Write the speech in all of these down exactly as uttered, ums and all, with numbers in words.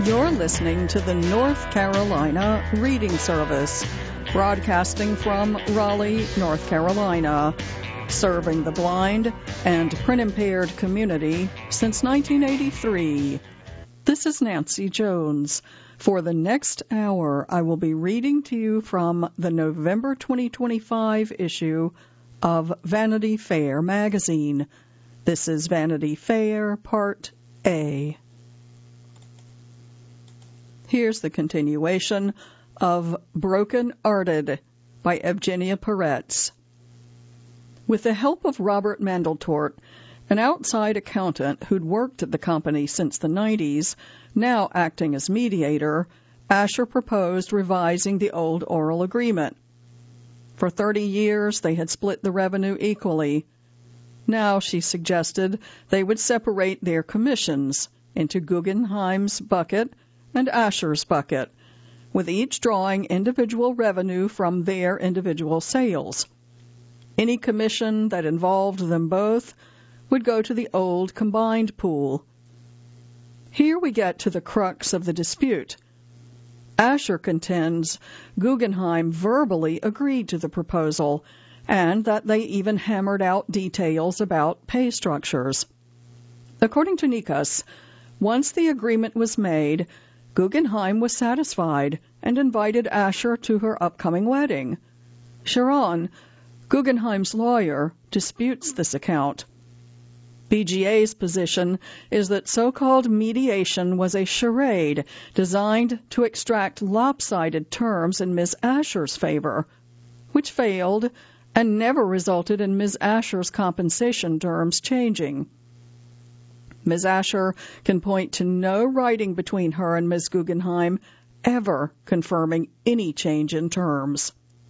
You're listening to the North Carolina Reading Service, broadcasting from Raleigh, North Carolina, serving the blind and print-impaired community since nineteen eighty-three. This is Nancy Jones. For the next hour, I will be reading to you from the November twenty twenty-five issue of Vanity Fair magazine. This is Vanity Fair, Part A. Here's the continuation of Broken Hearted by Evgenia Peretz. With the help of Robert Mandeltort, an outside accountant who'd worked at the company since the nineties, now acting as mediator, Asher proposed revising the old oral agreement. For thirty years, they had split the revenue equally. Now, she suggested, they would separate their commissions into Guggenheim's bucket and Asher's bucket, with each drawing individual revenue from their individual sales. Any commission that involved them both would go to the old combined pool. Here we get to the crux of the dispute. Asher contends Guggenheim verbally agreed to the proposal and that they even hammered out details about pay structures. According to Nikas, once the agreement was made, Guggenheim was satisfied and invited Asher to her upcoming wedding. Sharon, Guggenheim's lawyer, disputes this account. B G A's position is that so-called mediation was a charade designed to extract lopsided terms in Miz Asher's favor, which failed and never resulted in Miz Asher's compensation terms changing. Miz Asher can point to no writing between her and Miz Guggenheim ever confirming any change in terms.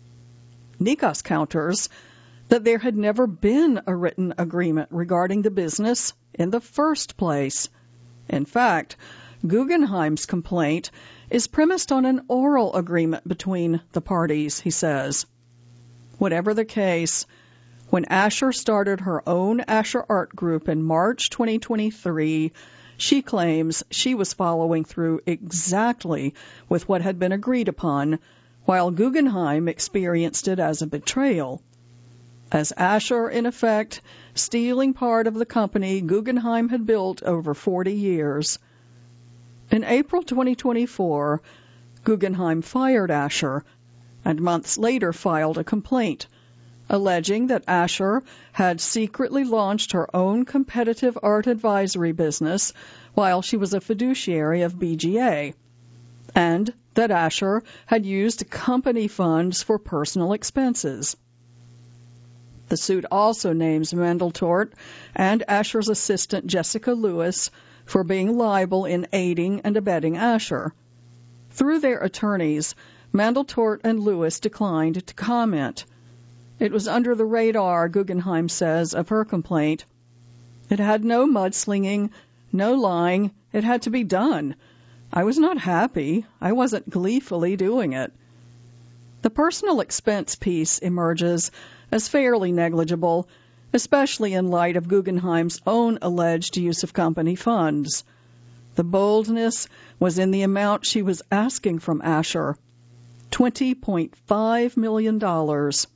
Nikas counters that there had never been a written agreement regarding the business in the first place. In fact, Guggenheim's complaint is premised on an oral agreement between the parties, he says. Whatever the case, when Asher started her own Asher Art Group in March twenty twenty-three, she claims she was following through exactly with what had been agreed upon, while Guggenheim experienced it as a betrayal. As Asher, in effect, stealing part of the company Guggenheim had built over forty years. In April twenty twenty-four, Guggenheim fired Asher and months later filed a complaint, alleging that Asher had secretly launched her own competitive art advisory business while she was a fiduciary of B G A, and that Asher had used company funds for personal expenses. The suit also names Mandeltort and Asher's assistant Jessica Lewis for being liable in aiding and abetting Asher. Through their attorneys, Mandeltort and Lewis declined to comment. It was under the radar, Guggenheim says, of her complaint. It had no mudslinging, no lying. It had to be done. I was not happy. I wasn't gleefully doing it. The personal expense piece emerges as fairly negligible, especially in light of Guggenheim's own alleged use of company funds. The boldness was in the amount she was asking from Asher, twenty point five million dollars.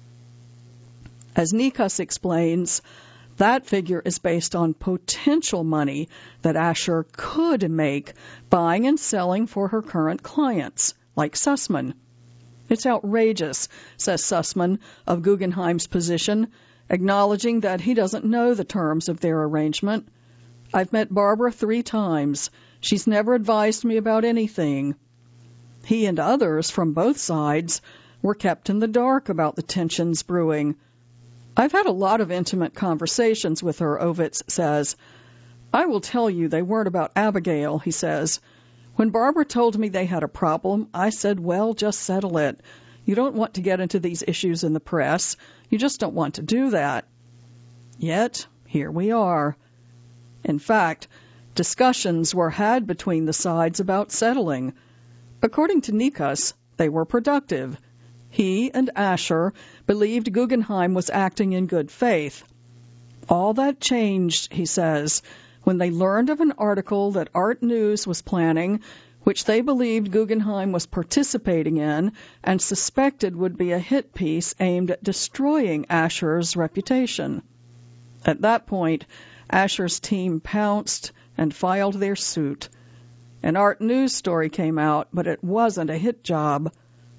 As Nikas explains, that figure is based on potential money that Asher could make buying and selling for her current clients, like Sussman. It's outrageous, says Sussman of Guggenheim's position, acknowledging that he doesn't know the terms of their arrangement. I've met Barbara three times. She's never advised me about anything. He and others from both sides were kept in the dark about the tensions brewing. I've had a lot of intimate conversations with her, Ovitz says. I will tell you they weren't about Abigail, he says. When Barbara told me they had a problem, I said, well, just settle it. You don't want to get into these issues in the press. You just don't want to do that. Yet, here we are. In fact, discussions were had between the sides about settling. According to Nikas, they were productive. He and Asher believed Guggenheim was acting in good faith. All that changed, he says, when they learned of an article that Art News was planning, which they believed Guggenheim was participating in and suspected would be a hit piece aimed at destroying Asher's reputation. At that point, Asher's team pounced and filed their suit. An Art News story came out, but it wasn't a hit job.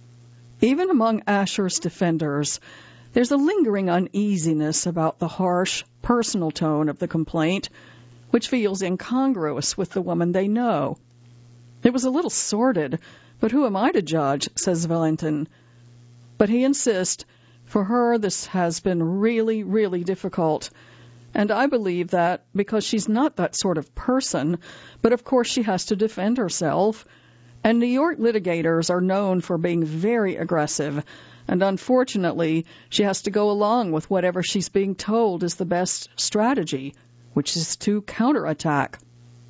Even among Asher's defenders, there's a lingering uneasiness about the harsh, personal tone of the complaint, which feels incongruous with the woman they know. It was a little sordid, but who am I to judge, says Valentin. But he insists, for her this has been really, really difficult. And I believe that because she's not that sort of person, but of course she has to defend herself. And New York litigators are known for being very aggressive, and unfortunately she has to go along with whatever she's being told is the best strategy, which is to counterattack.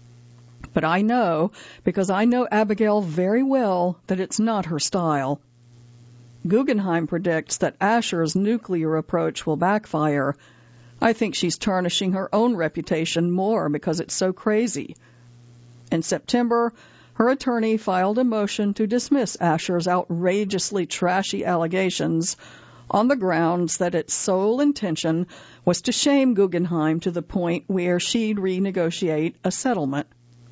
But I know, because I know Abigail very well, that it's not her style. Guggenheim predicts that Asher's nuclear approach will backfire. I think she's tarnishing her own reputation more because it's so crazy. In September, her attorney filed a motion to dismiss Asher's outrageously trashy allegations on the grounds that its sole intention was to shame Guggenheim to the point where she'd renegotiate a settlement.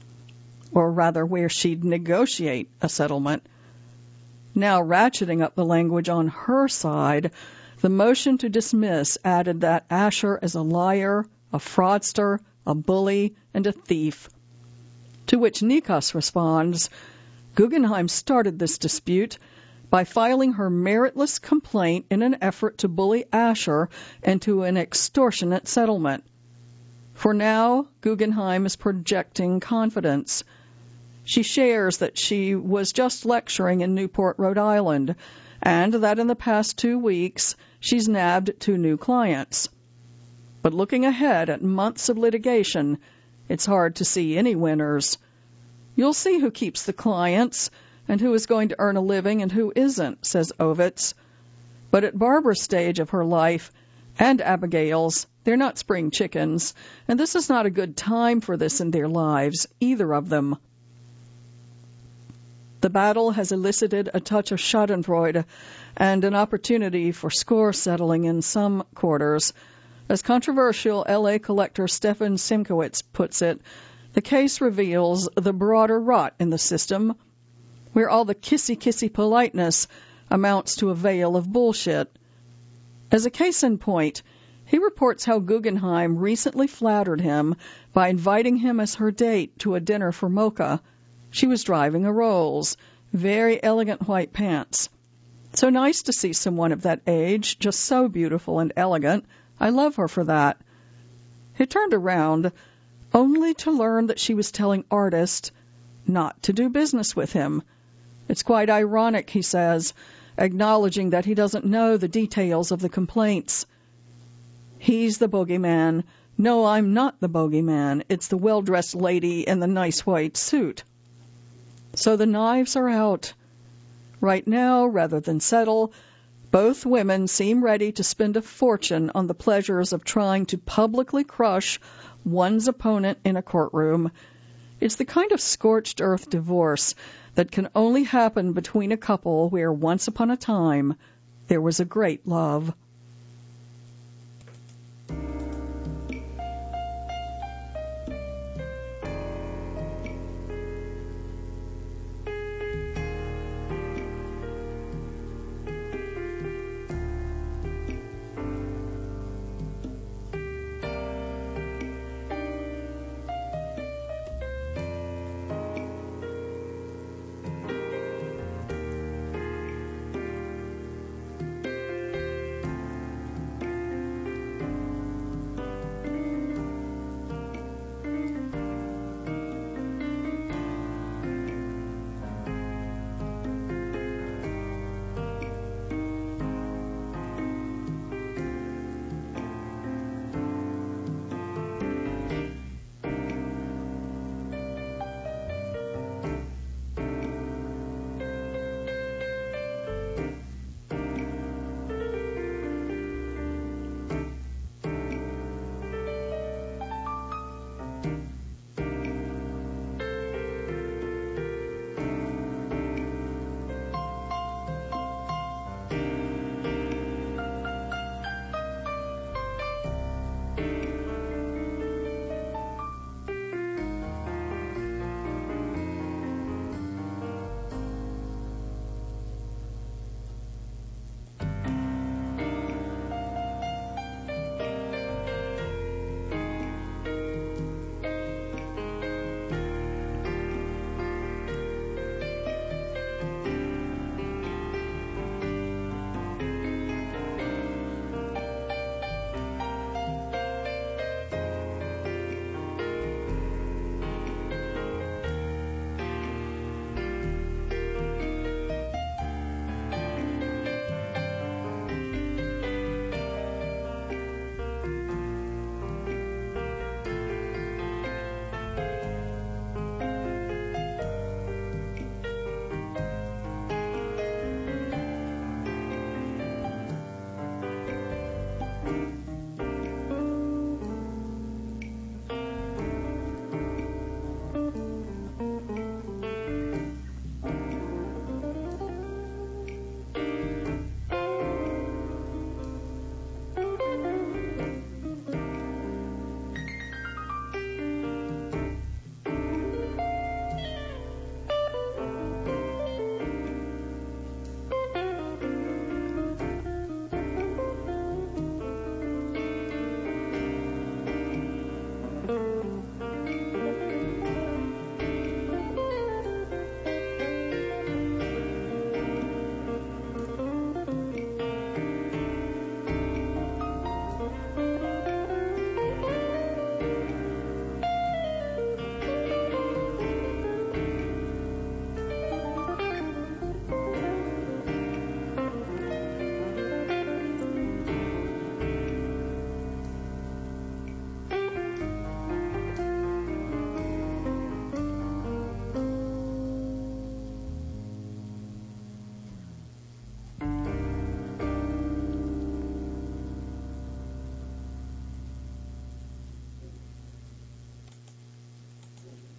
Or rather, where she'd negotiate a settlement. Now ratcheting up the language on her side, the motion to dismiss added that Asher is a liar, a fraudster, a bully, and a thief. To which Nikas responds, Guggenheim started this dispute by filing her meritless complaint in an effort to bully Asher into an extortionate settlement. For now, Guggenheim is projecting confidence. She shares that she was just lecturing in Newport, Rhode Island, and that in the past two weeks she's nabbed two new clients. But looking ahead at months of litigation, it's hard to see any winners. You'll see who keeps the clients and who is going to earn a living and who isn't, says Ovitz. But at Barbara's stage of her life, and Abigail's, they're not spring chickens, and this is not a good time for this in their lives, either of them. The battle has elicited a touch of schadenfreude and an opportunity for score settling in some quarters. As controversial L A collector Stefan Simkowitz puts it, the case reveals the broader rot in the system, where all the kissy-kissy politeness amounts to a veil of bullshit. As a case in point, he reports how Guggenheim recently flattered him by inviting him as her date to a dinner for Mocha. She was driving a Rolls, very elegant white pants. So nice to see someone of that age, just so beautiful and elegant. I love her for that. He turned around, only to learn that she was telling Artist not to do business with him. It's quite ironic, he says, acknowledging that he doesn't know the details of the complaints. He's the bogeyman. No, I'm not the bogeyman. It's the well-dressed lady in the nice white suit. So the knives are out. Right now, rather than settle, both women seem ready to spend a fortune on the pleasures of trying to publicly crush one's opponent in a courtroom. It's the kind of scorched earth divorce that can only happen between a couple where once upon a time there was a great love.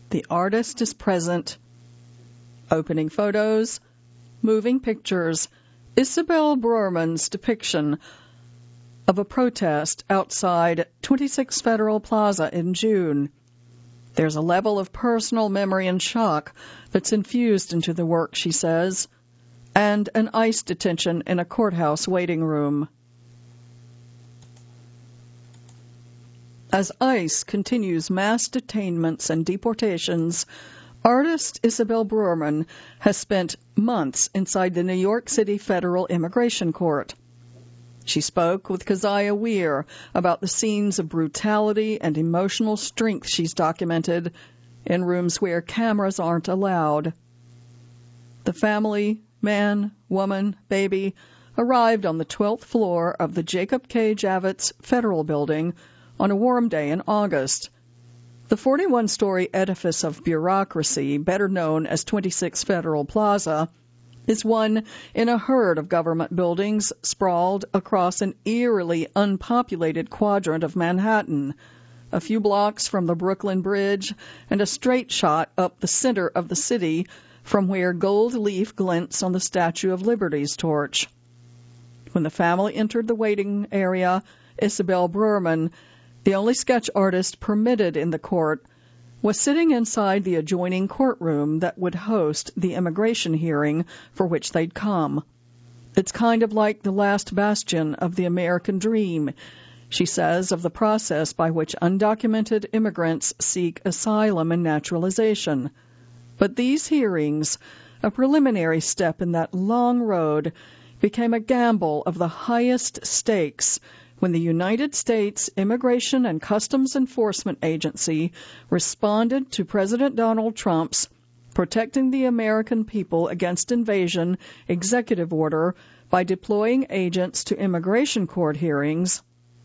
The artist is present. Opening photos, moving pictures, Isabel Broerman's depiction of a protest outside twenty-six Federal Plaza in June. There's a level of personal memory and shock that's infused into the work, she says, and an ICE detention in a courthouse waiting room. As ICE continues mass detainments and deportations, artist Isabel Broerman has spent months inside the New York City Federal Immigration Court. She spoke with Keziah Weir about the scenes of brutality and emotional strength she's documented in rooms where cameras aren't allowed. The family, man, woman, baby, arrived on the twelfth floor of the Jacob K. Javits Federal Building on a warm day in August. The forty-one-story edifice of bureaucracy, better known as twenty-six Federal Plaza, is one in a herd of government buildings sprawled across an eerily unpopulated quadrant of Manhattan, a few blocks from the Brooklyn Bridge and a straight shot up the center of the city from where gold leaf glints on the Statue of Liberty's torch. When the family entered the waiting area, Isabel Broerman, the only sketch artist permitted in the court, was sitting inside the adjoining courtroom that would host the immigration hearing for which they'd come. It's kind of like the last bastion of the American dream, she says, of the process by which undocumented immigrants seek asylum and naturalization. But these hearings, a preliminary step in that long road, became a gamble of the highest stakes when the United States Immigration and Customs Enforcement Agency responded to President Donald Trump's Protecting the American People Against Invasion executive order by deploying agents to immigration court hearings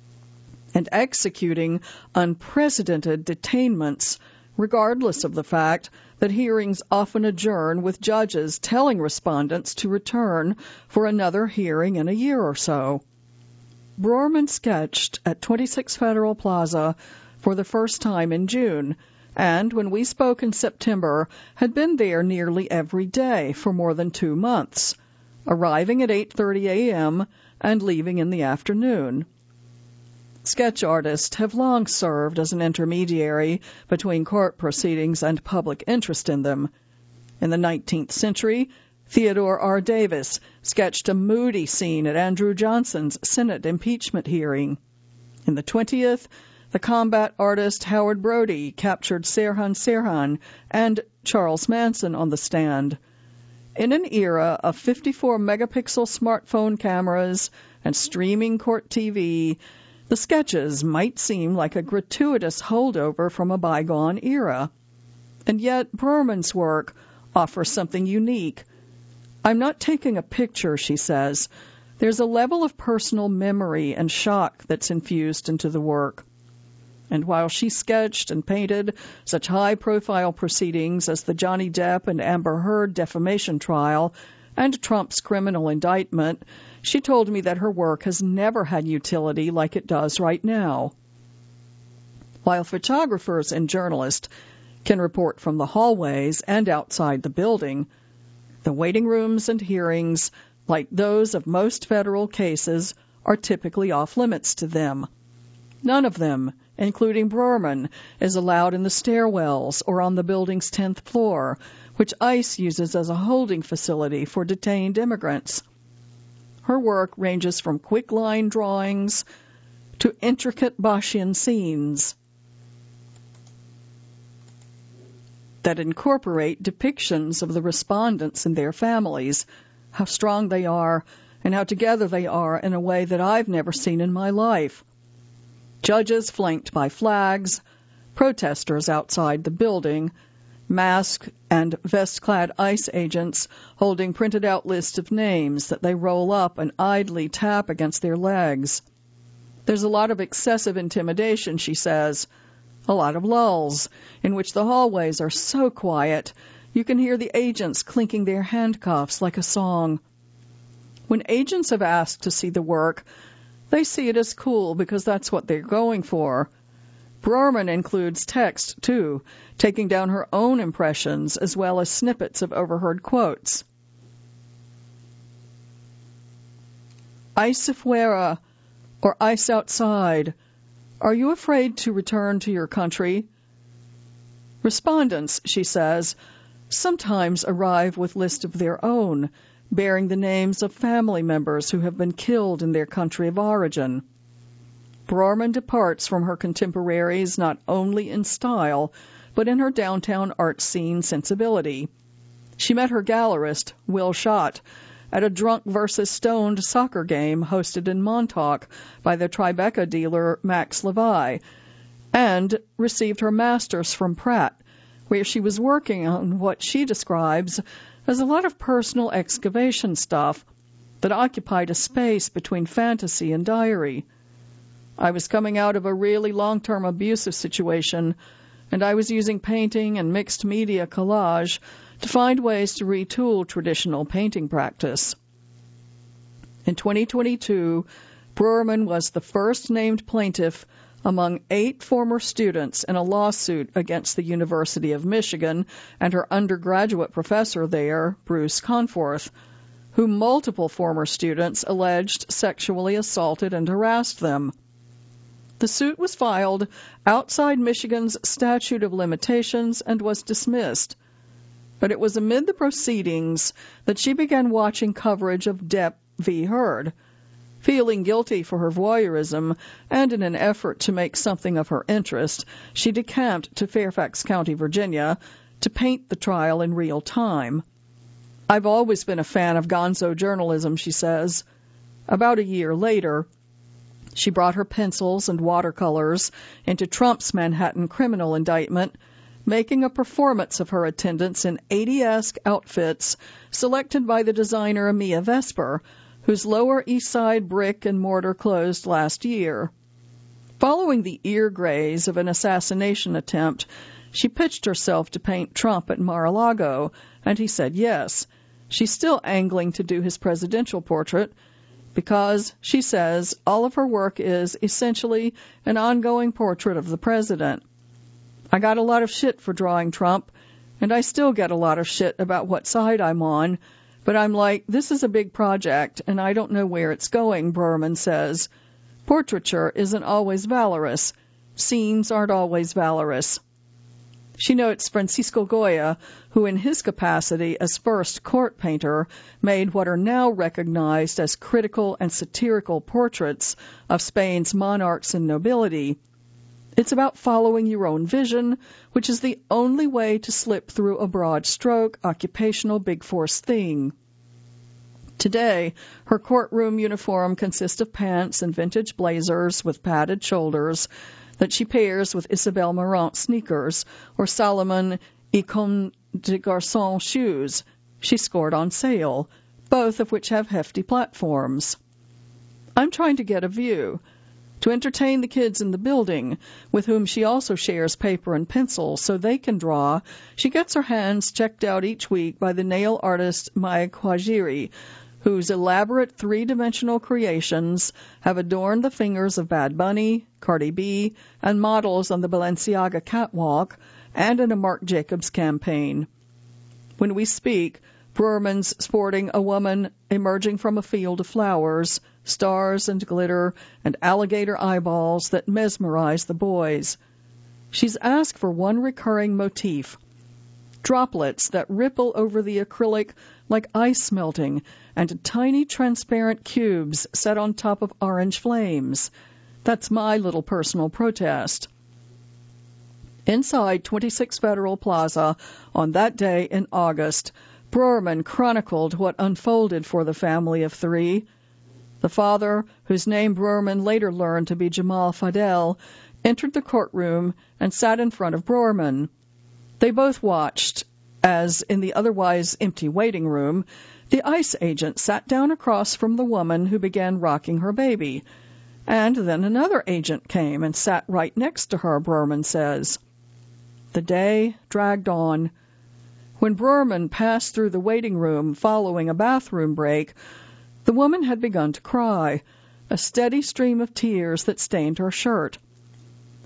and executing unprecedented detainments, regardless of the fact that hearings often adjourn with judges telling respondents to return for another hearing in a year or so. Broerman sketched at twenty-six Federal Plaza for the first time in June, and when we spoke in September, had been there nearly every day for more than two months, arriving at eight thirty a.m. and leaving in the afternoon. Sketch artists have long served as an intermediary between court proceedings and public interest in them. In the nineteenth century, Theodore R. Davis sketched a moody scene at Andrew Johnson's Senate impeachment hearing. In the twentieth, the combat artist Howard Brody captured Sirhan Sirhan and Charles Manson on the stand. In an era of fifty-four megapixel smartphone cameras and streaming court T V, the sketches might seem like a gratuitous holdover from a bygone era. And yet Broerman's work offers something unique. I'm not taking a picture, she says. There's a level of personal memory and shock that's infused into the work. And while she sketched and painted such high-profile proceedings as the Johnny Depp and Amber Heard defamation trial and Trump's criminal indictment, she told me that her work has never had utility like it does right now. While photographers and journalists can report from the hallways and outside the building, the waiting rooms and hearings, like those of most federal cases, are typically off-limits to them. None of them, including Broerman, is allowed in the stairwells or on the building's tenth floor, which ICE uses as a holding facility for detained immigrants. Her work ranges from quick line drawings to intricate Boschian scenes that incorporate depictions of the respondents and their families, how strong they are, and how together they are in a way that I've never seen in my life. Judges flanked by flags, protesters outside the building, masked and vest-clad ICE agents holding printed-out lists of names that they roll up and idly tap against their legs. There's a lot of excessive intimidation, she says, a lot of lulls, in which the hallways are so quiet you can hear the agents clinking their handcuffs like a song. When agents have asked to see the work, they see it as cool because that's what they're going for. Broerman includes text, too, taking down her own impressions as well as snippets of overheard quotes. Ice afuera, or ice outside. Are you afraid to return to your country? Respondents, she says, sometimes arrive with lists of their own, bearing the names of family members who have been killed in their country of origin. Broerman departs from her contemporaries not only in style, but in her downtown art scene sensibility. She met her gallerist, Will Schott, at a drunk versus stoned soccer game hosted in Montauk by the Tribeca dealer Max Levi, and received her master's from Pratt, where she was working on what she describes as a lot of personal excavation stuff that occupied a space between fantasy and diary. I was coming out of a really long-term abusive situation, and I was using painting and mixed media collage to find ways to retool traditional painting practice. In twenty twenty-two, Broerman was the first named plaintiff among eight former students in a lawsuit against the University of Michigan and her undergraduate professor there, Bruce Conforth, whom multiple former students alleged sexually assaulted and harassed them. The suit was filed outside Michigan's statute of limitations and was dismissed. But it was amid the proceedings that she began watching coverage of Depp v. Heard. Feeling guilty for her voyeurism and in an effort to make something of her interest, she decamped to Fairfax County, Virginia, to paint the trial in real time. I've always been a fan of gonzo journalism, she says. About a year later, she brought her pencils and watercolors into Trump's Manhattan criminal indictment, making a performance of her attendance in eighty-esque outfits selected by the designer Mia Vesper, whose Lower East Side brick and mortar closed last year. Following the ear graze of an assassination attempt, she pitched herself to paint Trump at Mar-a-Lago, and he said yes. She's still angling to do his presidential portrait, because, she says, all of her work is essentially an ongoing portrait of the president. I got a lot of shit for drawing Trump, and I still get a lot of shit about what side I'm on, but I'm like, this is a big project, and I don't know where it's going, Broerman says. Portraiture isn't always valorous. Scenes aren't always valorous. She notes Francisco Goya, who in his capacity as first court painter made what are now recognized as critical and satirical portraits of Spain's monarchs and nobility. It's about following your own vision, which is the only way to slip through a broad stroke, occupational big force thing. Today, her courtroom uniform consists of pants and vintage blazers with padded shoulders that she pairs with Isabelle Marant sneakers or Salomon Econ de Garçon shoes she scored on sale, both of which have hefty platforms. I'm trying to get a view. To entertain the kids in the building, with whom she also shares paper and pencil so they can draw, she gets her hands checked out each week by the nail artist Maya Kwajiri, whose elaborate three-dimensional creations have adorned the fingers of Bad Bunny, Cardi B, and models on the Balenciaga catwalk and in a Marc Jacobs campaign. When we speak, Broerman's sporting a woman emerging from a field of flowers, stars and glitter, and alligator eyeballs that mesmerize the boys. She's asked for one recurring motif, droplets that ripple over the acrylic like ice melting, and tiny transparent cubes set on top of orange flames. That's my little personal protest. Inside twenty-six Federal Plaza, on that day in August, Broerman chronicled what unfolded for the family of three. The father, whose name Broerman later learned to be Jamal Fadel, entered the courtroom and sat in front of Broerman. They both watched, as in the otherwise empty waiting room, the ICE agent sat down across from the woman who began rocking her baby. And then another agent came and sat right next to her, Broerman says. The day dragged on. When Broerman passed through the waiting room following a bathroom break, the woman had begun to cry, a steady stream of tears that stained her shirt.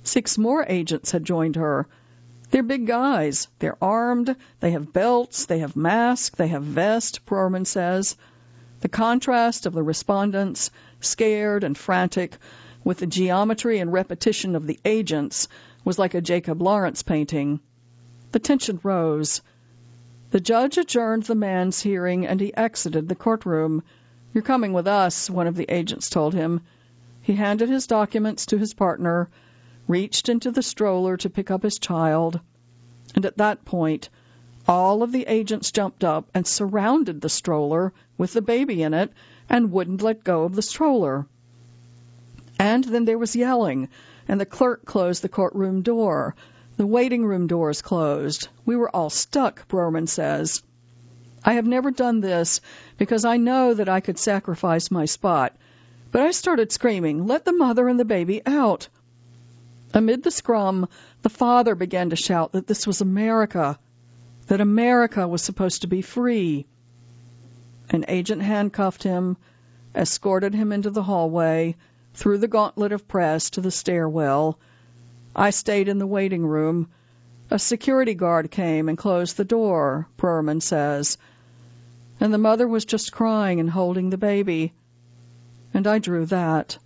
Six more agents had joined her. They're big guys. They're armed. They have belts. They have masks. They have vests, Proerman says. The contrast of the respondents, scared and frantic, with the geometry and repetition of the agents, was like a Jacob Lawrence painting. The tension rose. The judge adjourned the man's hearing, and he exited the courtroom. "You're coming with us," one of the agents told him. He handed his documents to his partner, reached into the stroller to pick up his child, and at that point, all of the agents jumped up and surrounded the stroller with the baby in it and wouldn't let go of the stroller. And then there was yelling, and the clerk closed the courtroom door. The waiting room doors closed. We were all stuck, Proerman says. I have never done this because I know that I could sacrifice my spot, but I started screaming, "Let the mother and the baby out!" Amid the scrum, the father began to shout that this was America, that America was supposed to be free. An agent handcuffed him, escorted him into the hallway, through the gauntlet of press to the stairwell. I stayed in the waiting room. A security guard came and closed the door, Proerman says, and the mother was just crying and holding the baby, and I drew that.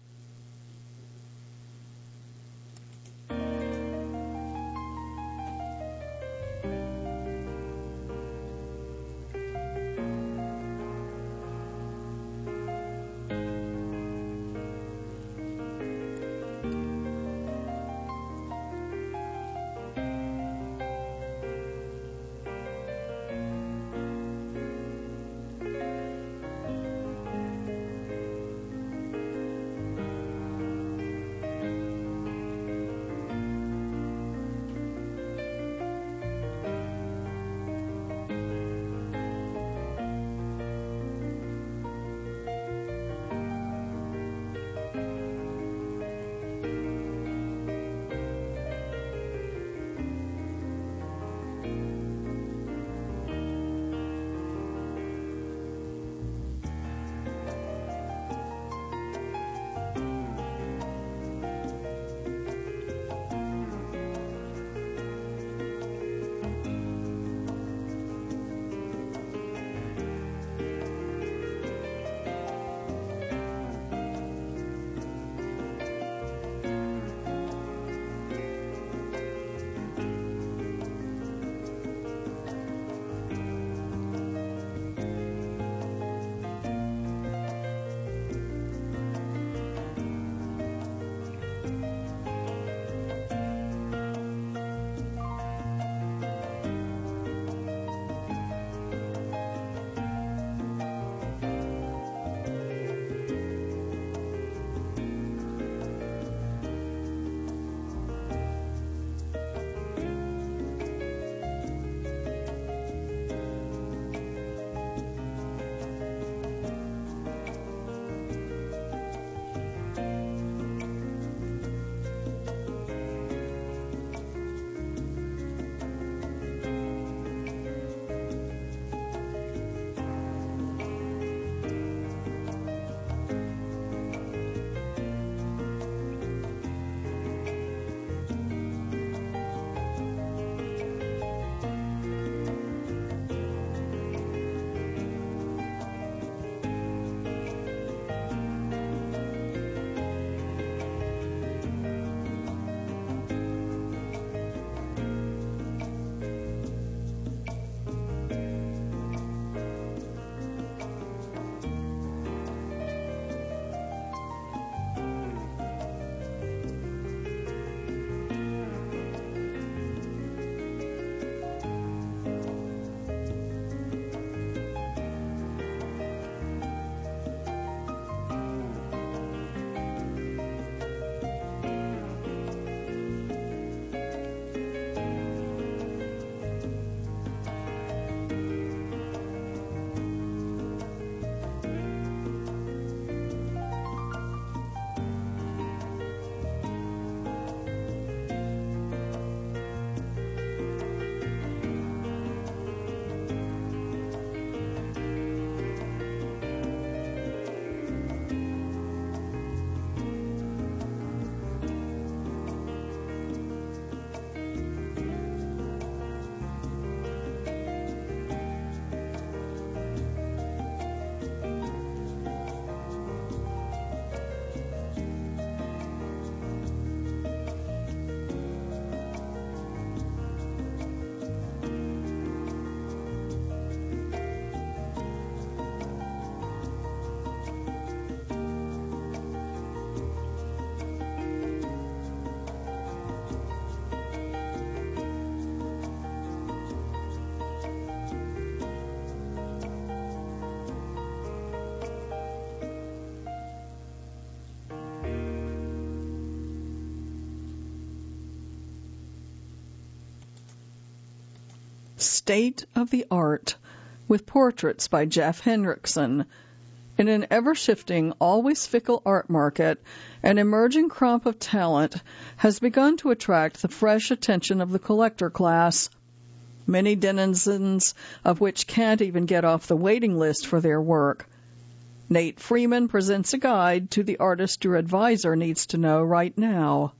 State of the Art, with portraits by Jeff Hendrickson. In an ever-shifting, always fickle art market, an emerging crop of talent has begun to attract the fresh attention of the collector class, many denizens of which can't even get off the waiting list for their work. Nate Freeman presents a guide to the artist your advisor needs to know right now.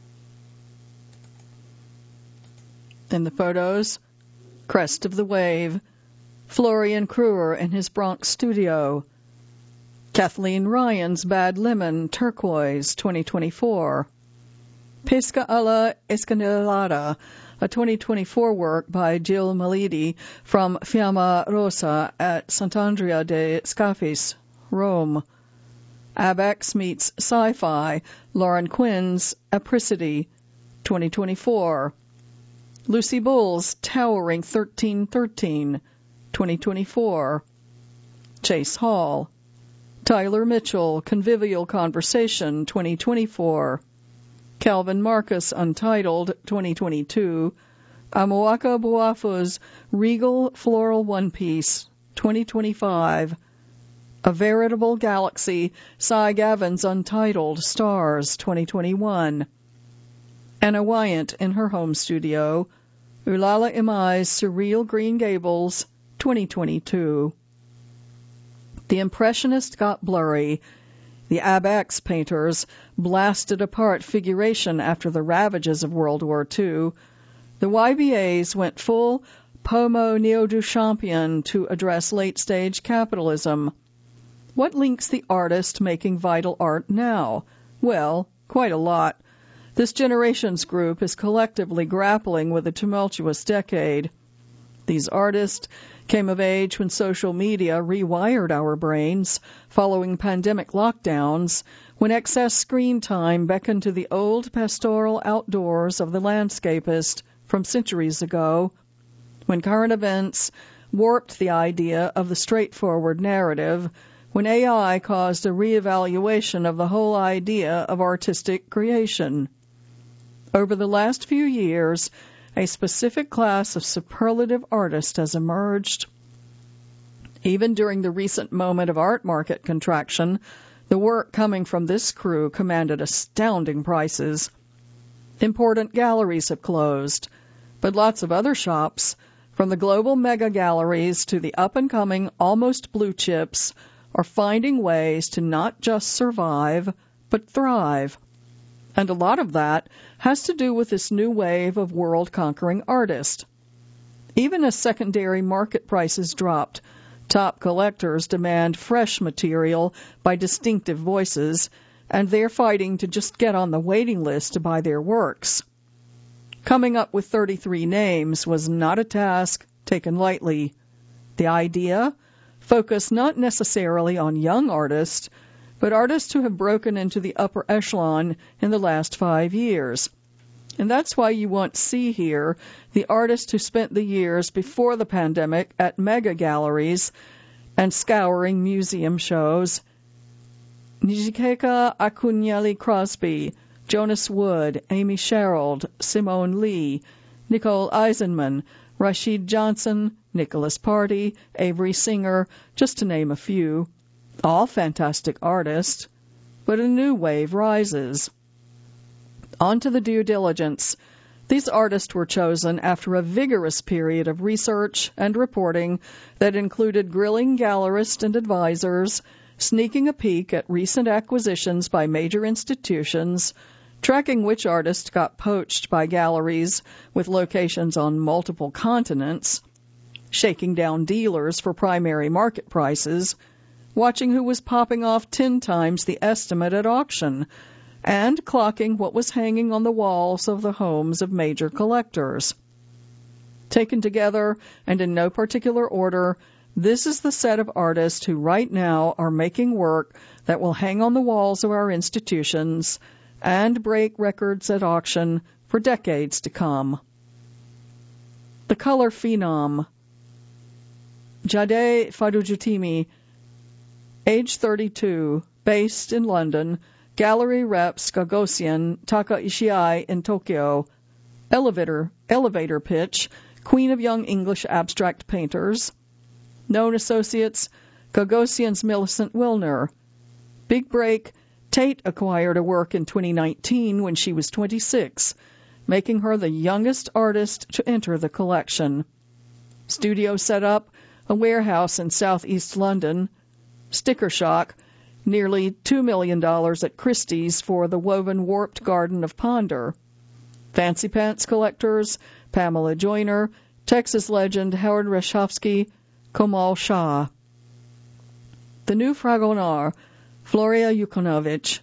In the photos, Crest of the Wave, Florian Kruer in his Bronx studio, Kathleen Ryan's Bad Lemon Turquoise twenty twenty-four, Pesca alla Escalada, a twenty twenty-four work by Jill Malidi from Fiamma Rosa at Sant'Andrea de Scafis, Rome. Abex meets Sci-Fi, Lauren Quinn's Apricity, twenty twenty-four. Lucy Bull's Towering thirteen thirteen, twenty twenty-four. Chase Hall. Tyler Mitchell, Convivial Conversation, twenty twenty-four. Calvin Marcus, Untitled, twenty twenty-two. Amoaka Boafu's Regal Floral One Piece, twenty twenty-five. A Veritable Galaxy, Cy Gavin's Untitled, Stars, twenty twenty-one. Anna Wyant in her home studio, Ulala Imai's Surreal Green Gables, twenty twenty-two. The Impressionist got blurry. The Abex painters blasted apart figuration after the ravages of World War Two. The Y B As went full Pomo Neo-Duchampian to address late-stage capitalism. What links the artist making vital art now? Well, quite a lot. This generation's group is collectively grappling with a tumultuous decade. These artists came of age when social media rewired our brains following pandemic lockdowns, when excess screen time beckoned to the old pastoral outdoors of the landscapist from centuries ago, when current events warped the idea of the straightforward narrative, when A I caused a reevaluation of the whole idea of artistic creation. Over the last few years, a specific class of superlative artists has emerged. Even during the recent moment of art market contraction, the work coming from this crew commanded astounding prices. Important galleries have closed, but lots of other shops, from the global mega galleries to the up-and-coming almost blue chips, are finding ways to not just survive, but thrive. And a lot of that has to do with this new wave of world-conquering artists. Even as secondary market prices dropped, top collectors demand fresh material by distinctive voices, and they're fighting to just get on the waiting list to buy their works. Coming up with thirty-three names was not a task taken lightly. The idea? Focus not necessarily on young artists, but artists who have broken into the upper echelon in the last five years. And that's why you won't see here the artists who spent the years before the pandemic at mega galleries and scouring museum shows. Njikeka Akunyele Crosby, Jonas Wood, Amy Sherald, Simone Lee, Nicole Eisenman, Rashid Johnson, Nicholas Party, Avery Singer, just to name a few. All fantastic artists, but a new wave rises. On to the due diligence. These artists were chosen after a vigorous period of research and reporting that included grilling gallerists and advisors, sneaking a peek at recent acquisitions by major institutions, tracking which artists got poached by galleries with locations on multiple continents, shaking down dealers for primary market prices, watching who was popping off ten times the estimate at auction, and clocking what was hanging on the walls of the homes of major collectors. Taken together, and in no particular order, this is the set of artists who right now are making work that will hang on the walls of our institutions and break records at auction for decades to come. The color phenom. Jade Fadujutimi, age thirty-two, based in London, gallery reps Gagosian Taka Ishii in Tokyo. Elevator, elevator pitch, Queen of Young English Abstract Painters. Known associates, Gagosian's Millicent Wilner. Big break, Tate acquired a work in twenty nineteen when she was twenty-six, making her the youngest artist to enter the collection. Studio set up, a warehouse in southeast London. Sticker shock, nearly two million dollars at Christie's for the woven warped garden of Ponder. Fancy pants collectors, Pamela Joyner, Texas legend Howard Reshofsky, Komal Shah. The new Fragonard, Floria Yukonovich.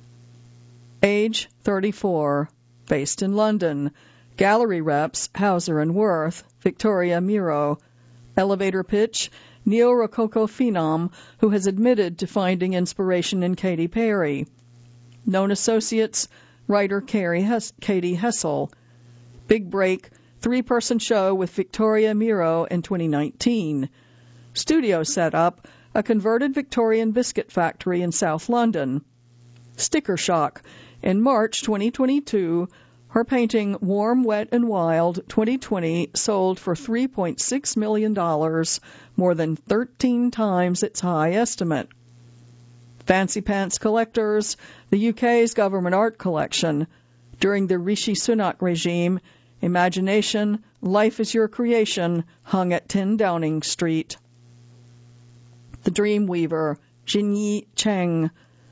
Age thirty-four, based in London. Gallery reps, Hauser and Worth, Victoria Miro. Elevator pitch, Neo-Rococo phenom who has admitted to finding inspiration in Katy Perry. Known associates, writer Carrie Hes- Katie Hessel. Big break, three-person show with Victoria Miro in twenty nineteen. Studio setup, a converted Victorian biscuit factory in South London. Sticker shock, in March twenty twenty-two, her painting Warm, Wet, and Wild twenty twenty sold for three point six million dollars, more than thirteen times its high estimate. Fancy pants collectors, the U K's government art collection. During the Rishi Sunak regime, Imagination, Life is Your Creation hung at ten Downing Street. The Dreamweaver, Jinyi Cheng.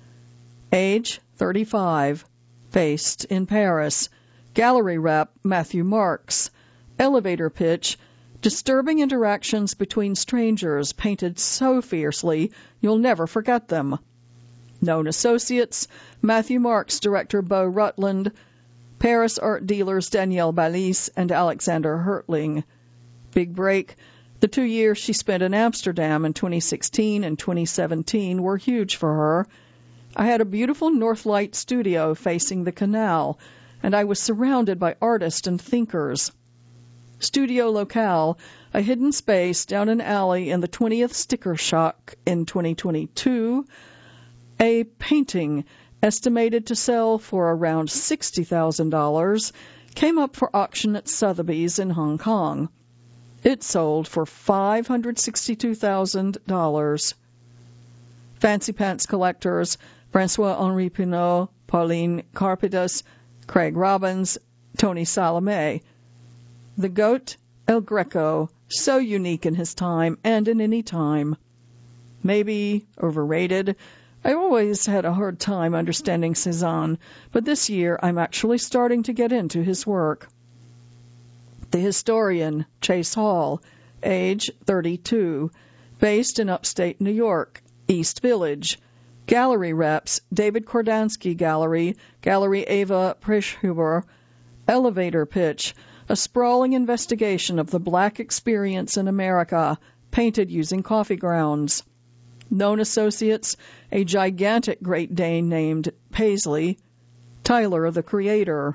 Age thirty-five, based in Paris. Gallery rep, Matthew Marks. Elevator pitch, disturbing interactions between strangers painted so fiercely you'll never forget them. Known associates, Matthew Marks director Beau Rutland, Paris art dealers Danielle Balis and Alexander Hertling. Big break, the two years she spent in Amsterdam in twenty sixteen and twenty seventeen were huge for her. I had a beautiful Northlight studio facing the canal, and I was surrounded by artists and thinkers. Studio Locale, a hidden space down an alley in the twentieth Sticker Shock in twenty twenty-two, a painting estimated to sell for around sixty thousand dollars came up for auction at Sotheby's in Hong Kong. It sold for five hundred sixty-two thousand dollars. Fancy pants collectors, Francois-Henri Pinault, Pauline Carpidas, Craig Robbins, Tony Salome. The goat, El Greco, so unique in his time and in any time. Maybe overrated. I always had a hard time understanding Cézanne, but this year I'm actually starting to get into his work. The Historian, Chase Hall, age thirty-two, based in upstate New York, East Village. Gallery reps, David Kordansky Gallery, Gallery Ava Preschhuber. Elevator pitch, a sprawling investigation of the black experience in America, painted using coffee grounds. Known associates, a gigantic Great Dane named Paisley, Tyler the Creator.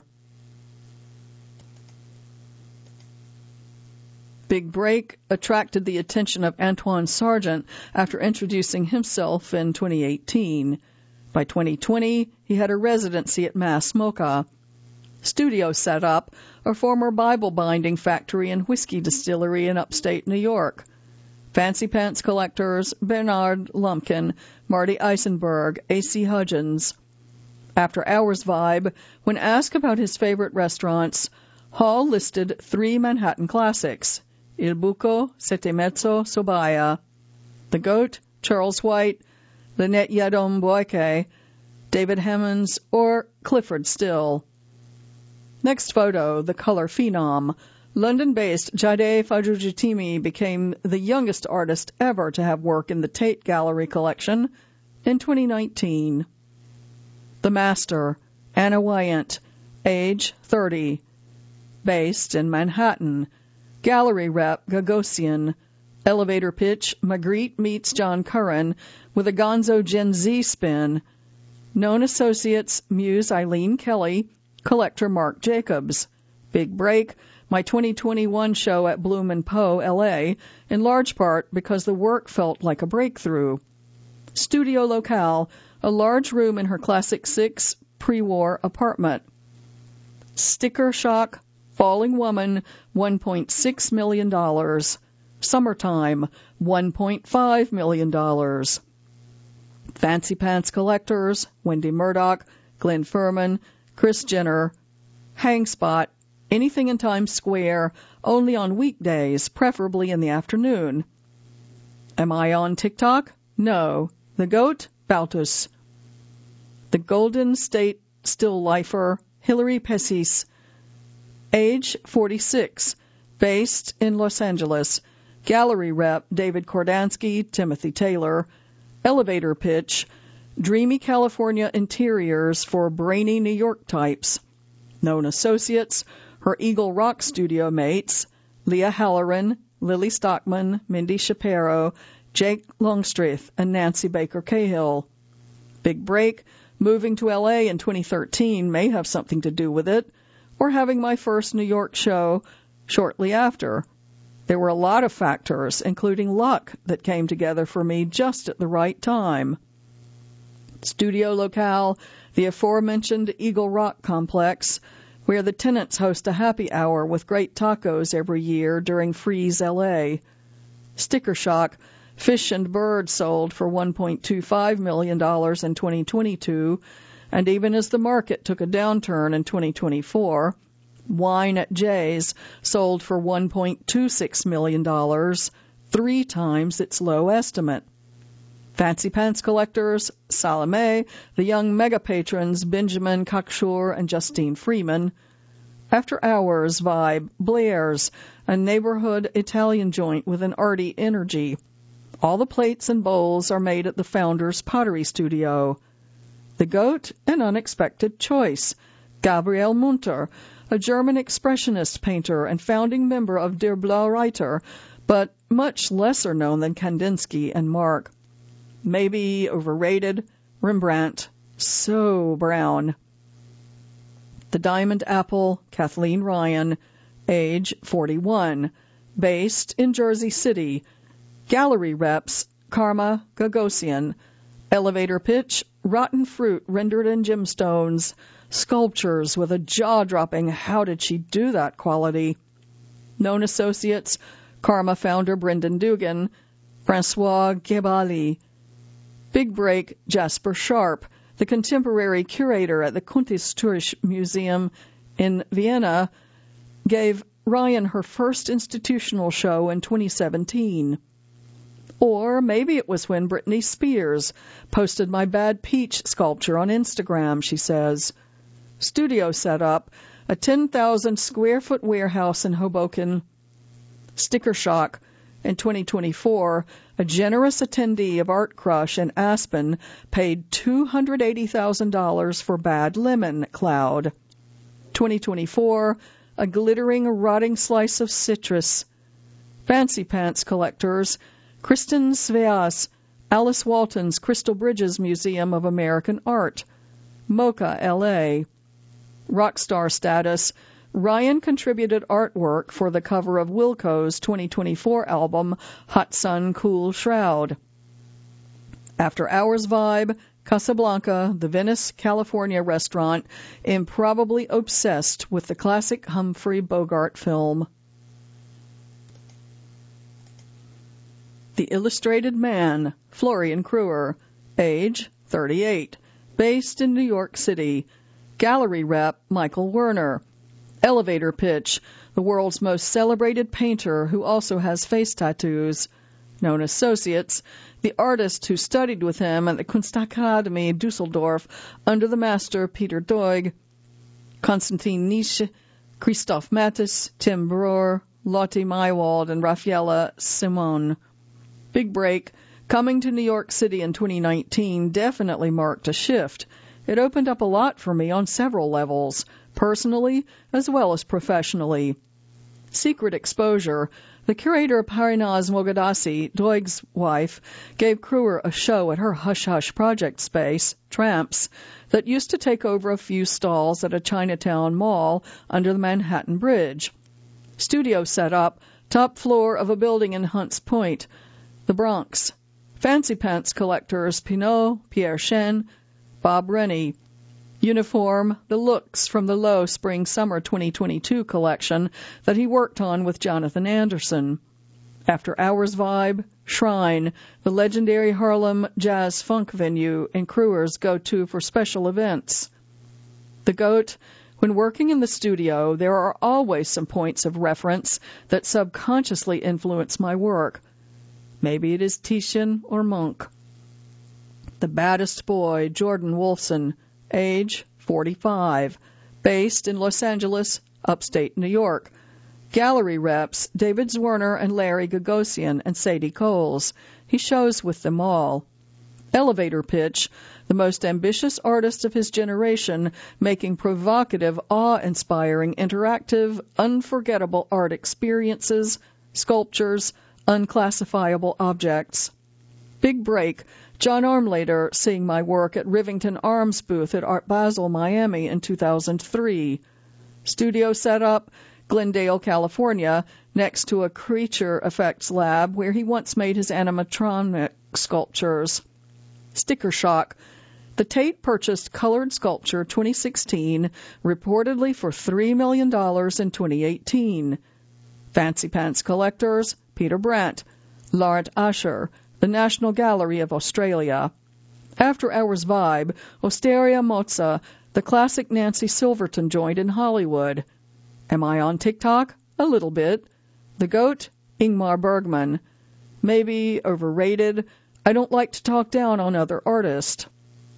Big break attracted the attention of Antoine Sargent after introducing himself in twenty eighteen. By twenty twenty, he had a residency at Mass Mocha. Studio set up, a former Bible binding factory and whiskey distillery in upstate New York. Fancy pants collectors, Bernard Lumpkin, Marty Eisenberg, A C Hudgens. After Hours vibe, when asked about his favorite restaurants, Hall listed three Manhattan classics, Il Buco, Sette Mezzo, Sobaya. The Goat, Charles White, Lynette Yadom Boyke, David Hemmons, or Clifford Still. Next photo, the color phenom. London-based Jade Fajujitimi became the youngest artist ever to have work in the Tate Gallery collection in twenty nineteen. The Master, Anna Wyant, age thirty, based in Manhattan. Gallery rep, Gagosian. Elevator pitch, Magritte meets John Curran with a gonzo Gen Z spin. Known associates, Muse Eileen Kelly, collector Mark Jacobs. Big break, my twenty twenty-one show at Bloom and Poe, L A, in large part because the work felt like a breakthrough. Studio Locale, a large room in her Classic Six pre-war apartment. Sticker Shock, Falling Woman, one point six million dollars. Summertime, one point five million dollars. Fancy Pants Collectors, Wendy Murdoch, Glenn Furman, Kris Jenner. Hang Spot, anything in Times Square, only on weekdays, preferably in the afternoon. Am I on TikTok? No. The Goat, Baltus. The Golden State Still Lifer, Hilary Pessis. Age, forty-six. Based in Los Angeles. Gallery rep, David Kordansky, Timothy Taylor. Elevator pitch, dreamy California interiors for brainy New York types. Known associates, her Eagle Rock studio mates, Leah Halloran, Lily Stockman, Mindy Shapiro, Jake Longstreth, and Nancy Baker Cahill. Big break, moving to L A in twenty thirteen may have something to do with it, or having my first New York show shortly after. There were a lot of factors, including luck, that came together for me just at the right time. Studio locale, the aforementioned Eagle Rock complex, where the tenants host a happy hour with great tacos every year during Freeze L A. Sticker shock, Fish and Bird sold for one point two five million dollars in twenty twenty-two, and even as the market took a downturn in twenty twenty-four, Wine at Jay's sold for one point two six million dollars, three times its low estimate. Fancy Pants Collectors, Salome, the young mega patrons Benjamin Cocksure and Justine Freeman. After Hours Vibe, Blair's, a neighborhood Italian joint with an arty energy. All the plates and bowls are made at the founder's pottery studio. The Goat, an unexpected choice. Gabriel Munter, a German expressionist painter and founding member of Der Blaue Reiter, but much lesser known than Kandinsky and Mark. Maybe overrated, Rembrandt, so brown. The Diamond Apple, Kathleen Ryan, age forty-one, based in Jersey City. Gallery reps, Karma Gagosian. Elevator pitch, rotten fruit rendered in gemstones. Sculptures with a jaw-dropping how did she do that quality. Known associates, Karma founder Brendan Dugan, Francois Gebali. Big break, Jasper Sharp, the contemporary curator at the Kunsthistorische Museum in Vienna, gave Ryan her first institutional show in twenty seventeen. Or maybe it was when Britney Spears posted my Bad Peach sculpture on Instagram, she says. Studio setup, a ten thousand square foot warehouse in Hoboken. Sticker shock. In twenty twenty-four, a generous attendee of Art Crush in Aspen paid two hundred eighty thousand dollars for Bad Lemon Cloud. twenty twenty-four, a glittering, rotting slice of citrus. Fancy Pants Collectors, Kristen Sveas, Alice Walton's Crystal Bridges Museum of American Art. Mocha, L A Rockstar status, Ryan contributed artwork for the cover of Wilco's twenty twenty-four album, Hot Sun Cool Shroud. After Hours Vibe, Casablanca, the Venice, California restaurant, improbably obsessed with the classic Humphrey Bogart film. The Illustrated Man, Florian Kruer, age thirty-eight, based in New York City. Gallery rep, Michael Werner. Elevator pitch, the world's most celebrated painter who also has face tattoos. Known associates, the artist who studied with him at the Kunstakademie Dusseldorf under the master Peter Doig, Konstantin Nische, Christoph Mattis, Tim Brewer, Lotte Meiwald, and Raffaella Simone. Big break, coming to New York City in twenty nineteen definitely marked a shift. It opened up a lot for me on several levels, personally as well as professionally. Secret exposure. The curator Parinaz Moghadassi, Doig's wife, gave Kruer a show at her hush-hush project space, Tramps, that used to take over a few stalls at a Chinatown mall under the Manhattan Bridge. Studio set up, top floor of a building in Hunts Point, the Bronx. Fancy Pants Collectors, Pinot, Pierre Chen, Bob Rennie. Uniform, the looks from the Low Spring-Summer twenty twenty-two collection that he worked on with Jonathan Anderson. After Hours Vibe, Shrine, the legendary Harlem jazz funk venue and crewers go to for special events. The GOAT, when working in the studio, there are always some points of reference that subconsciously influence my work. Maybe it is Titian or Munch. The Baddest Boy, Jordan Wolfson, age forty-five, based in Los Angeles, upstate New York. Gallery reps, David Zwirner and Larry Gagosian and Sadie Coles. He shows with them all. Elevator Pitch, the most ambitious artist of his generation, making provocative, awe-inspiring, interactive, unforgettable art experiences, sculptures, unclassifiable objects. Big Break, John Armlader seeing my work at Rivington Arms booth at Art Basel, Miami in two thousand three. Studio setup, Glendale, California, next to a creature effects lab where he once made his animatronic sculptures. Sticker Shock, the Tate purchased colored sculpture twenty sixteen, reportedly for three million dollars in twenty eighteen. Fancy Pants Collectors, Peter Brandt, Laurent Asher, the National Gallery of Australia. After Hours Vibe, Osteria Mozza, the classic Nancy Silverton joint in Hollywood. Am I on TikTok? A little bit. The GOAT, Ingmar Bergman. Maybe overrated. I don't like to talk down on other artists.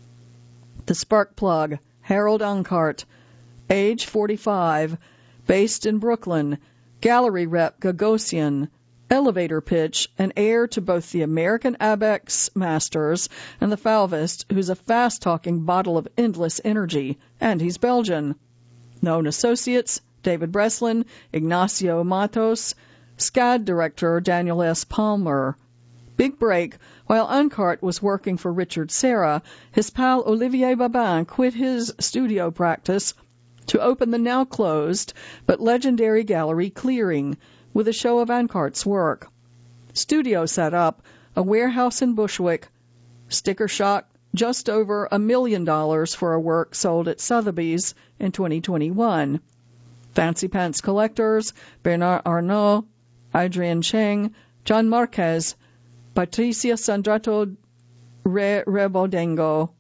The Spark Plug, Harold Unkart. Age forty-five. Based in Brooklyn. Gallery rep Gagosian. Elevator Pitch, an heir to both the American Abex masters and the Fauvist, who's a fast-talking bottle of endless energy, and he's Belgian. Known associates, David Breslin, Ignacio Matos, SCAD director Daniel S. Palmer. Big Break, while Unkart was working for Richard Serra, his pal Olivier Babin quit his studio practice to open the now closed but legendary gallery Clearing, with a show of Unkart's work. Studio set up, a warehouse in Bushwick. Sticker Shock, just over a million dollars for a work sold at Sotheby's in twenty twenty-one. Fancy Pants Collectors, Bernard Arnault, Adrian Cheng, John Marquez, Patricia Sandrato Re Rebodengo.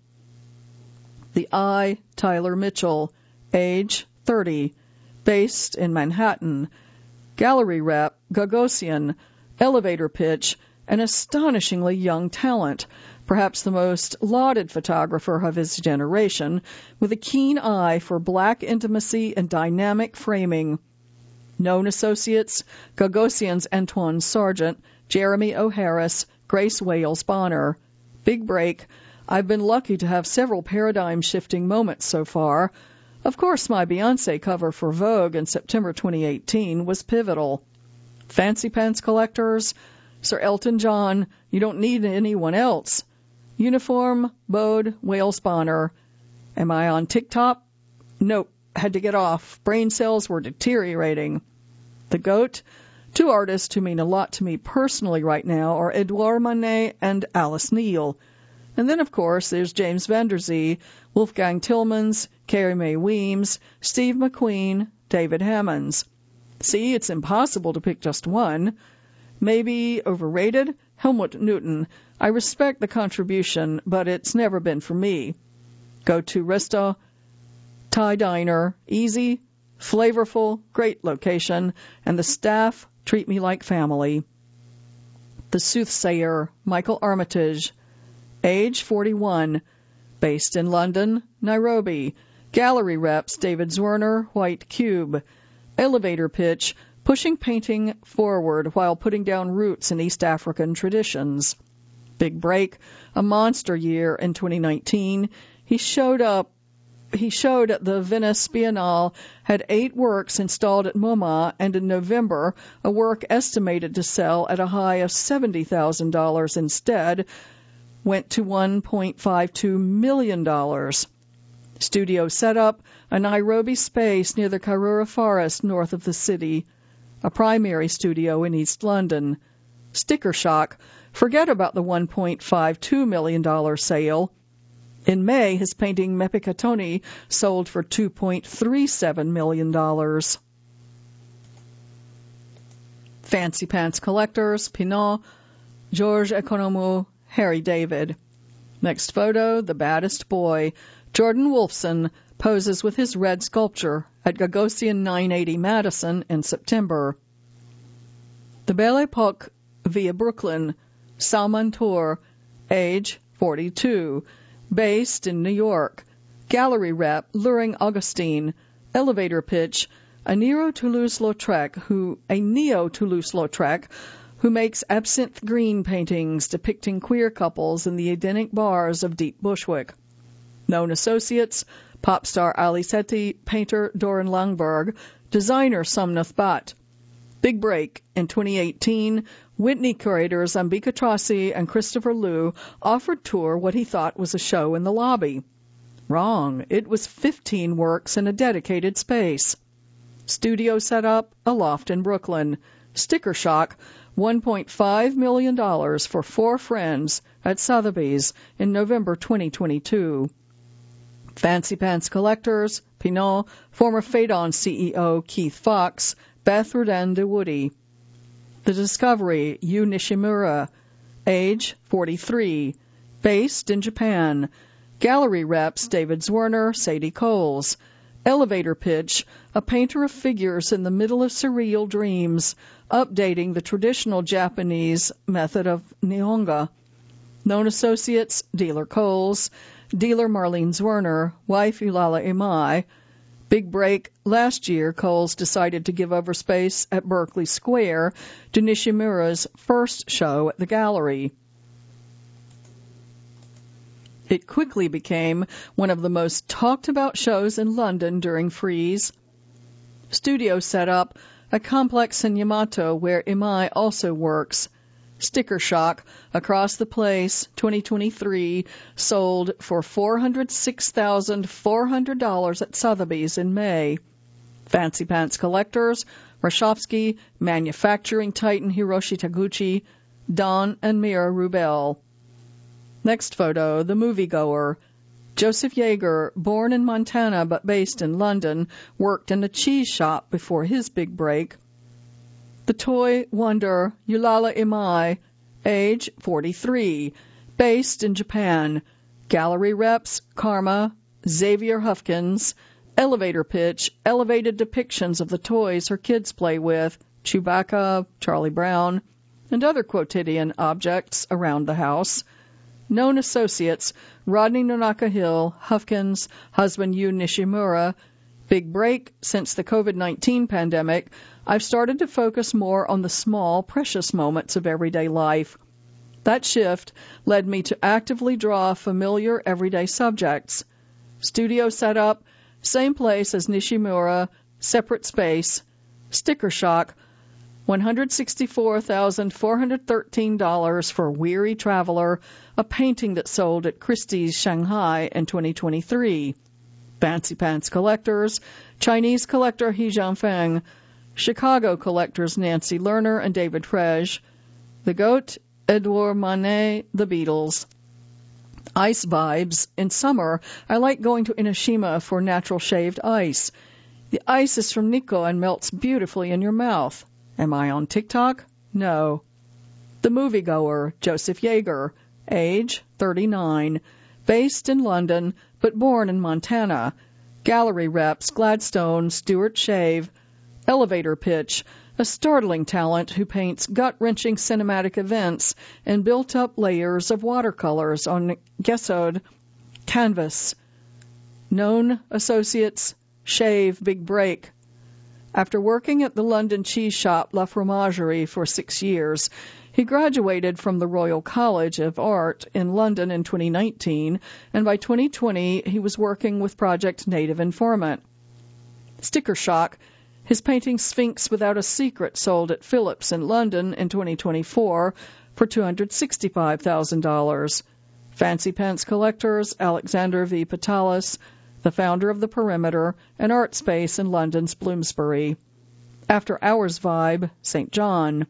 The Eye, Tyler Mitchell, age thirty, based in Manhattan. Gallery rep, Gagosian, Elevator Pitch, an astonishingly young talent, perhaps the most lauded photographer of his generation, with a keen eye for black intimacy and dynamic framing. Known associates, Gagosian's Antoine Sargent, Jeremy O'Harris, Grace Wales Bonner. Big Break, I've been lucky to have several paradigm-shifting moments so far. Of course, my Beyoncé cover for Vogue in September twenty eighteen was pivotal. Fancy Pants Collectors, Sir Elton John, you don't need anyone else. Uniform, Bode, Wales Bonner. Am I on TikTok? Nope, had to get off. Brain cells were deteriorating. The GOAT, two artists who mean a lot to me personally right now are Edouard Manet and Alice Neal. And then, of course, there's James Van Der Zee, Wolfgang Tillmans, Carrie Mae Weems, Steve McQueen, David Hammonds. See, it's impossible to pick just one. Maybe overrated? Helmut Newton. I respect the contribution, but it's never been for me. Go to Resta, Thai Diner, easy, flavorful, great location, and the staff treat me like family. The Soothsayer, Michael Armitage. Age forty-one, based in London, Nairobi. Gallery reps, David Zwirner, White Cube. Elevator Pitch, pushing painting forward while putting down roots in East African traditions. Big Break, a monster year in twenty nineteen. He showed up, he showed at the Venice Biennale, had eight works installed at MoMA, and in November, a work estimated to sell at a high of seventy thousand dollars instead, went to one point five two million dollars. Studio setup, a Nairobi space near the Karura Forest north of the city. A primary studio in East London. Sticker Shock, forget about the one point five two million dollars sale. In May, his painting Mepikatoni sold for two point three seven million dollars. Fancy Pants Collectors, Pinot, Georges Economou, Harry David. Next photo, The Baddest Boy. Jordan Wolfson poses with his red sculpture at Gagosian nine eighty Madison in September. The Belle Epoque via Brooklyn, Salman Tour, age forty-two, based in New York. Gallery rep, Luring Augustine. Elevator pitch, a Neo-Toulouse-Lautrec who, a Neo-Toulouse-Lautrec who makes absinthe green paintings depicting queer couples in the Edenic bars of Deep Bushwick. Known associates, pop star Ali Sethi, painter Doran Langberg, designer Somnath Bhatt. Big break. In twenty eighteen, Whitney curators Ambika Trossi and Christopher Liu offered Tour what he thought was a show in the lobby. Wrong. It was fifteen works in a dedicated space. Studio set up, a loft in Brooklyn. Sticker shock, one point five million dollars for Four Friends at Sotheby's in November twenty twenty-two. Fancy Pants Collectors, Pinot, former Phaidon C E O Keith Fox, Beth Rudin de Woody. The Discovery, Yu Nishimura, age forty-three, based in Japan. Gallery reps, David Zwerner, Sadie Coles. Elevator pitch, a painter of figures in the middle of surreal dreams, updating the traditional Japanese method of Nihonga. Known associates, Dealer Coles, dealer Marlene Zwerner, wife Eulalia Imai. Big break, last year Coles decided to give over space at Berkeley Square to Nishimura's first show at the gallery. It quickly became one of the most talked about shows in London during Frieze. Studio set up, a complex in Yamato where Imai also works. Sticker shock, Across the Place, twenty twenty-three, sold for four hundred six thousand four hundred dollars at Sotheby's in May. Fancy Pants Collectors, Rashofsky, Manufacturing Titan Hiroshi Taguchi, Don and Mira Rubel. Next photo, The Moviegoer. Joseph Yeager, born in Montana but based in London, worked in a cheese shop before his big break. The Toy Wonder, Eulalia Imai, age forty-three, based in Japan. Gallery reps, Karma, Xavier Huffkins. Elevator pitch, elevated depictions of the toys her kids play with, Chewbacca, Charlie Brown, and other quotidian objects around the house. Known associates, Rodney Nonaka-Hill, Huffkins, husband Yu Nishimura. Big break, since the COVID nineteen pandemic, I've started to focus more on the small, precious moments of everyday life. That shift led me to actively draw familiar, everyday subjects. Studio setup, same place as Nishimura, separate space. Sticker shock, one hundred sixty-four thousand four hundred thirteen dollars for Weary Traveler, a painting that sold at Christie's Shanghai in twenty twenty-three. Fancy Pants Collectors, Chinese collector He Jianfeng, Chicago collectors Nancy Lerner and David Frege, The Goat, Edouard Manet, The Beatles. Ice vibes. In summer, I like going to Inoshima for natural shaved ice. The ice is from Nikko and melts beautifully in your mouth. Am I on TikTok? No. The Moviegoer, Joseph Yeager, age thirty-nine, based in London but born in Montana. Gallery reps, Gladstone, Stuart Shave. Elevator pitch, a startling talent who paints gut-wrenching cinematic events in built-up layers of watercolors on gessoed canvas. Known associates, Shave, Big break. After working at the London cheese shop La Fromagerie for six years, he graduated from the Royal College of Art in London in twenty nineteen, and by twenty twenty he was working with Project Native Informant. Sticker shock, his painting Sphinx Without a Secret sold at Phillips in London in twenty twenty-four for two hundred sixty-five thousand dollars. Fancy Pants Collectors, Alexander V. Patalis, the founder of The Perimeter, an art space in London's Bloomsbury. After Hours Vibe, Saint John.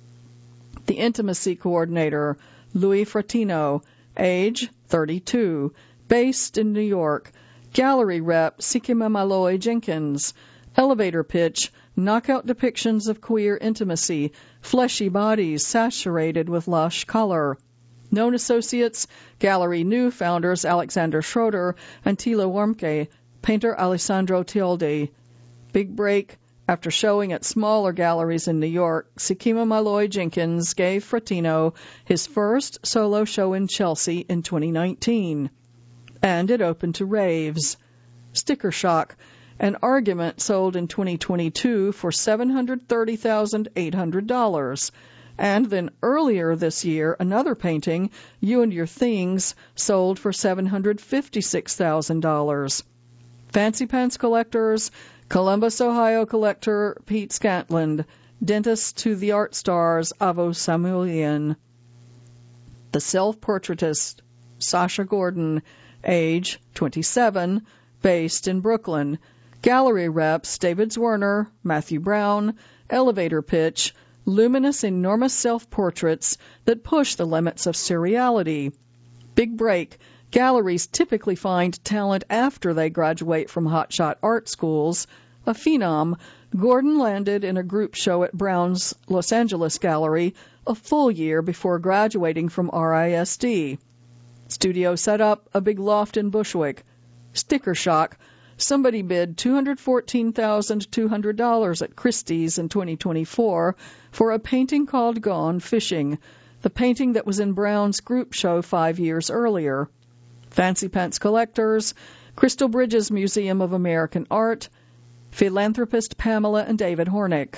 The Intimacy Coordinator, Louis Fratino, age thirty-two, Based in New York, gallery rep Sikima Malloy Jenkins. Elevator pitch, knockout depictions of queer intimacy, fleshy bodies saturated with lush color. Known associates, Gallery New founders Alexander Schroeder and Tilo Warmke, painter Alessandro Tioldi. Big break. After showing at smaller galleries in New York, Sikima Malloy Jenkins gave Fratino his first solo show in Chelsea in twenty nineteen. And it opened to raves. Sticker Shock, an argument sold in twenty twenty-two for seven hundred thirty thousand eight hundred dollars. And then earlier this year, another painting, You and Your Things, sold for seven hundred fifty-six thousand dollars. Fancy Pants collectors, Columbus, Ohio collector Pete Scantland, dentist to the art stars Avo Samuelian. The self-portraitist Sasha Gordon, age twenty-seven, based in Brooklyn. Gallery reps David Zwerner, Matthew Brown, elevator pitch, luminous, enormous self-portraits that push the limits of surreality. Big break. Galleries typically find talent after they graduate from hotshot art schools. A phenom, Gordon landed in a group show at Brown's Los Angeles Gallery a full year before graduating from R I S D. Studio set up, a big loft in Bushwick. Sticker Shock. Somebody bid two hundred fourteen thousand two hundred dollars at Christie's in twenty twenty-four for a painting called Gone Fishing, the painting that was in Brown's group show five years earlier. Fancy Pants collectors, Crystal Bridges Museum of American Art, philanthropist Pamela and David Hornick.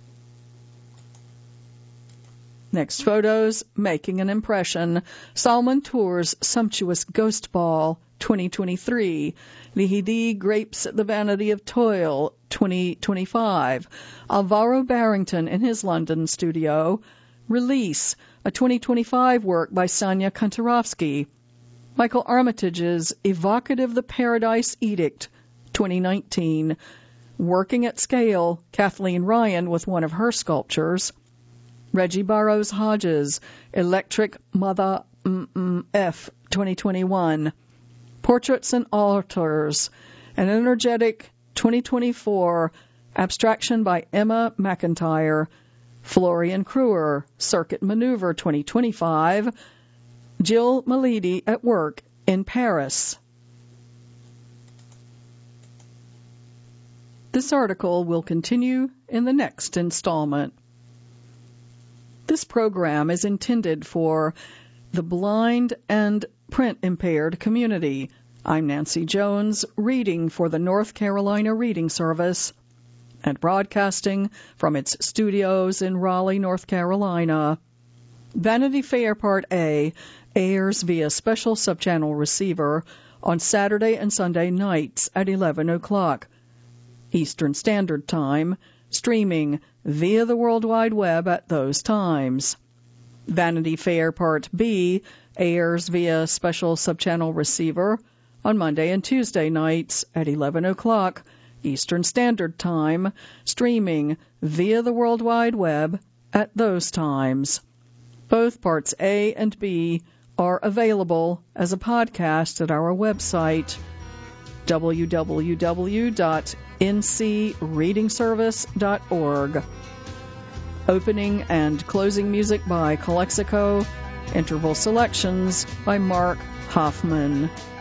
Next photos, making an impression. Salman Tour's Sumptuous Ghost Ball, twenty twenty-three. Lihidi Grapes at the Vanity of Toil, twenty twenty-five. Alvaro Barrington in his London studio. Release, a twenty twenty-five work by Sonia Kantarovsky. Michael Armitage's Evocative the Paradise Edict, twenty nineteen. Working at Scale, Kathleen Ryan with one of her sculptures. Reggie Burroughs Hodges, Electric Mother M M F, twenty twenty-one. Portraits and Altars, an energetic twenty twenty-four abstraction by Emma McIntyre. Florian Kruer, Circuit Maneuver, twenty twenty-five. Jill Malidi at work in Paris. This article will continue in the next installment. This program is intended for the blind and print-impaired community. I'm Nancy Jones, reading for the North Carolina Reading Service and broadcasting from its studios in Raleigh, North Carolina. Vanity Fair Part A airs via special subchannel receiver on Saturday and Sunday nights at eleven o'clock Eastern Standard Time, streaming via the World Wide Web at those times. Vanity Fair Part B airs via special subchannel receiver on Monday and Tuesday nights at eleven o'clock Eastern Standard Time, streaming via the World Wide Web at those times. Both Parts A and B are available as a podcast at our website, w w w dot n c reading service dot org. Opening and closing music by Calexico. Interval selections by Mark Hoffman.